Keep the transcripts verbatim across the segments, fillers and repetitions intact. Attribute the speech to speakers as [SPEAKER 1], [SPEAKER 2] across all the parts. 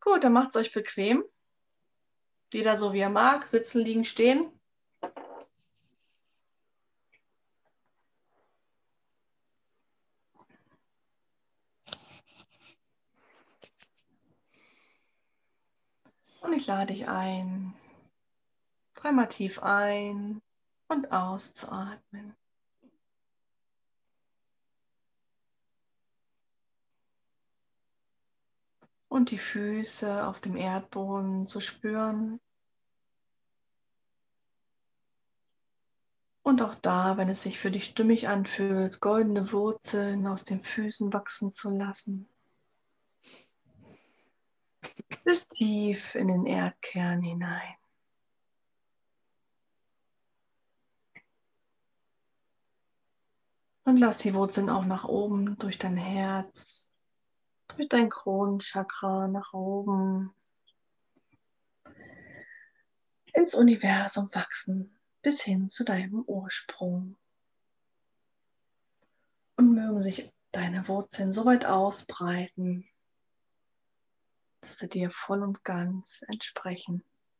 [SPEAKER 1] Gut, dann macht es euch bequem. Jeder so wie er mag, sitzen, liegen, stehen. Und ich lade dich ein, dreimal tief ein und auszuatmen. Und die Füße auf dem Erdboden zu spüren. Und auch da, wenn es sich für dich stimmig anfühlt, goldene Wurzeln aus den Füßen wachsen zu lassen. Bis tief in den Erdkern hinein. Und lass die Wurzeln auch nach oben durch dein Herz, durch dein Kronenchakra nach oben ins Universum wachsen, bis hin zu deinem Ursprung. Und mögen sich deine Wurzeln so weit ausbreiten, dass sie dir voll und ganz entsprechen.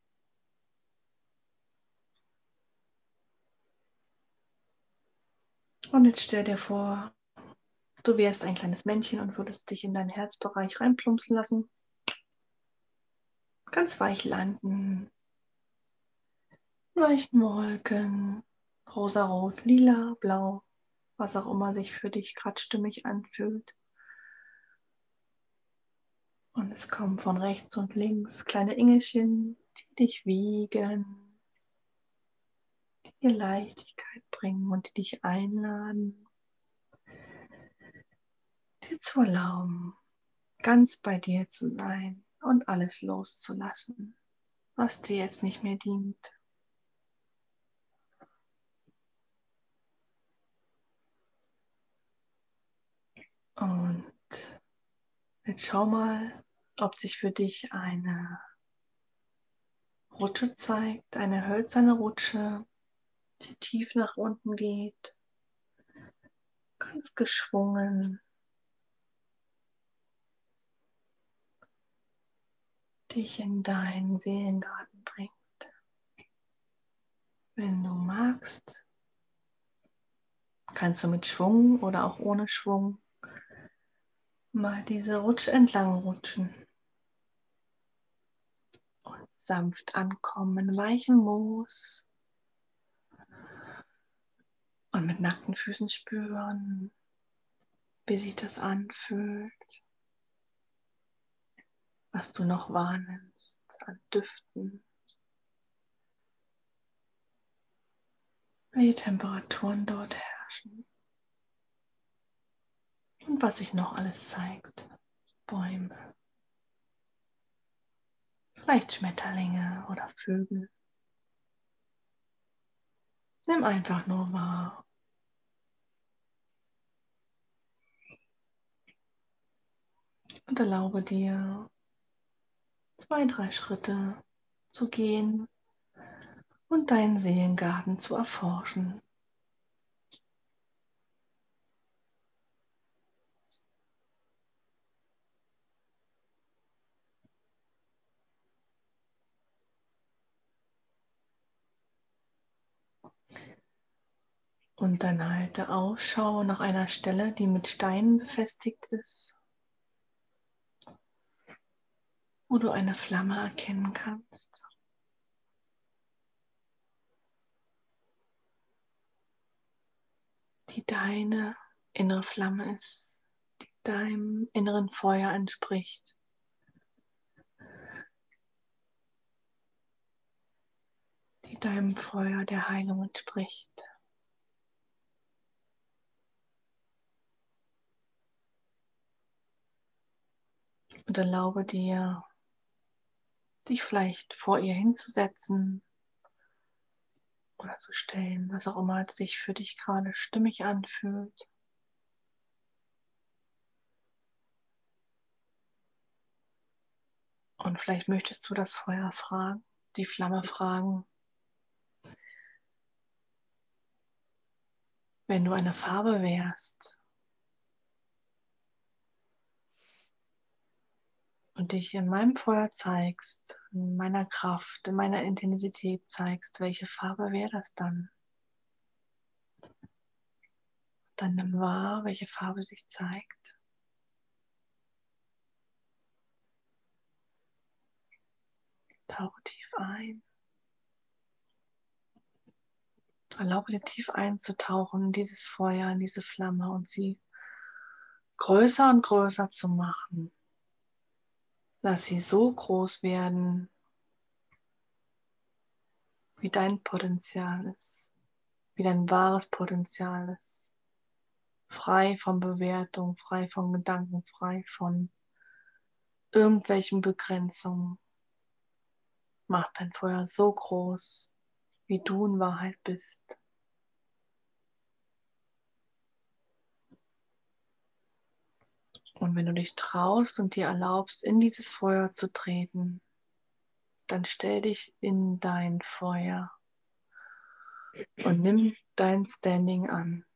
[SPEAKER 1] Und jetzt stell dir vor, du wärst ein kleines Männchen und würdest dich in deinen Herzbereich reinplumpsen lassen. Ganz weich landen. Weichen Wolken, rosarot, lila, blau, was auch immer sich für dich gerade stimmig anfühlt. Und es kommen von rechts und links kleine Engelchen, die dich wiegen, die dir Leichtigkeit bringen und die dich einladen, dir zu erlauben, ganz bei dir zu sein und alles loszulassen, was dir jetzt nicht mehr dient. Und jetzt schau mal, ob sich für dich eine Rutsche zeigt, eine hölzerne Rutsche, die tief nach unten geht, ganz geschwungen, dich in deinen Seelengarten bringt. Wenn du magst, kannst du mit Schwung oder auch ohne Schwung mal diese Rutsche entlang rutschen und sanft ankommen in weichem Moos und mit nackten Füßen spüren, wie sich das anfühlt, was du noch wahrnimmst an Düften, welche Temperaturen dort herrschen und was sich noch alles zeigt. Bäume, vielleicht Schmetterlinge oder Vögel. Nimm einfach nur wahr. Und erlaube dir, zwei, drei Schritte zu gehen und deinen Seelengarten zu erforschen. Und dann halte Ausschau nach einer Stelle, die mit Steinen befestigt ist, wo du eine Flamme erkennen kannst. Die deine innere Flamme ist, die deinem inneren Feuer entspricht. Die deinem Feuer der Heilung entspricht. Und erlaube dir, dich vielleicht vor ihr hinzusetzen oder zu stellen, was auch immer sich für dich gerade stimmig anfühlt. Und vielleicht möchtest du das Feuer fragen, die Flamme fragen, wenn du eine Farbe wärst, und dich in meinem Feuer zeigst, in meiner Kraft, in meiner Intensität zeigst, welche Farbe wäre das dann? Dann nimm wahr, welche Farbe sich zeigt. Tauche tief ein. Erlaube dir tief einzutauchen in dieses Feuer, in diese Flamme und sie größer und größer zu machen, dass sie so groß werden, wie dein Potenzial ist, wie dein wahres Potenzial ist. Frei von Bewertung, frei von Gedanken, frei von irgendwelchen Begrenzungen. Mach dein Feuer so groß, wie du in Wahrheit bist. Und wenn du dich traust und dir erlaubst, in dieses Feuer zu treten, dann stell dich in dein Feuer und nimm dein Standing an.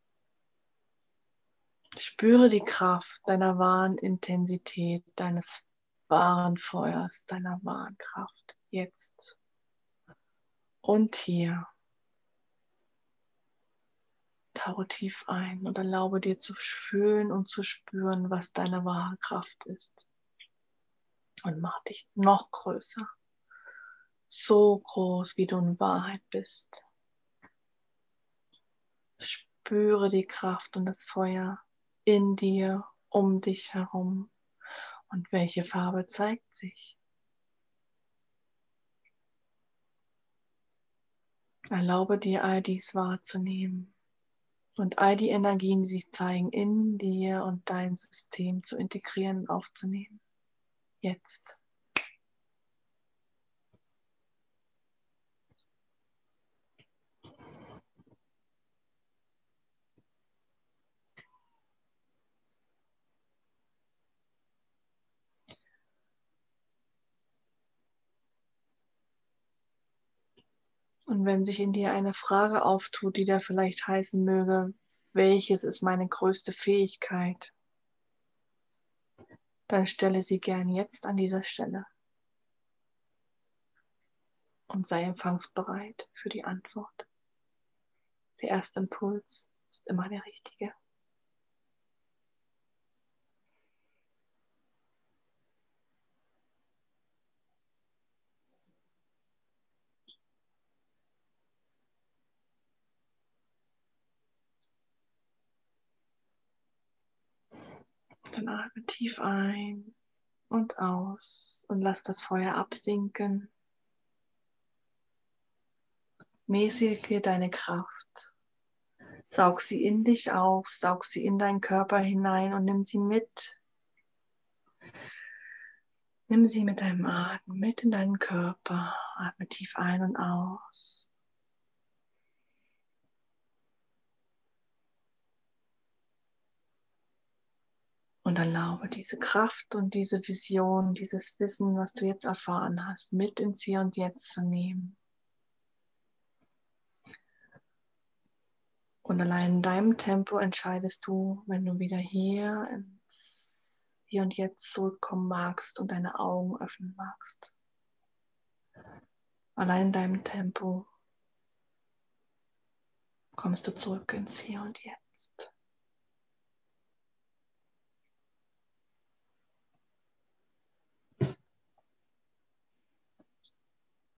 [SPEAKER 1] Spüre die Kraft deiner wahren Intensität, deines wahren Feuers, deiner wahren Kraft. Jetzt und hier. Tauche tief ein und erlaube dir zu fühlen und zu spüren, was deine wahre Kraft ist. Und mach dich noch größer. So groß, wie du in Wahrheit bist. Spüre die Kraft und das Feuer in dir, um dich herum. Und welche Farbe zeigt sich? Erlaube dir, all dies wahrzunehmen und all die Energien, die sich zeigen, in dir und dein System zu integrieren und aufzunehmen. Jetzt. Und wenn sich in dir eine Frage auftut, die da vielleicht heißen möge, welches ist meine größte Fähigkeit, dann stelle sie gern jetzt an dieser Stelle und sei empfangsbereit für die Antwort. Der erste Impuls ist immer der richtige. Dann atme tief ein und aus und lass das Feuer absinken. Mäßige deine Kraft. Saug sie in dich auf, saug sie in deinen Körper hinein und nimm sie mit. Nimm sie mit deinem Atem mit in deinen Körper. Atme tief ein und aus. Und erlaube diese Kraft und diese Vision, dieses Wissen, was du jetzt erfahren hast, mit ins Hier und Jetzt zu nehmen. Und allein in deinem Tempo entscheidest du, wenn du wieder hier ins Hier und Jetzt zurückkommen magst und deine Augen öffnen magst. Allein in deinem Tempo kommst du zurück ins Hier und Jetzt.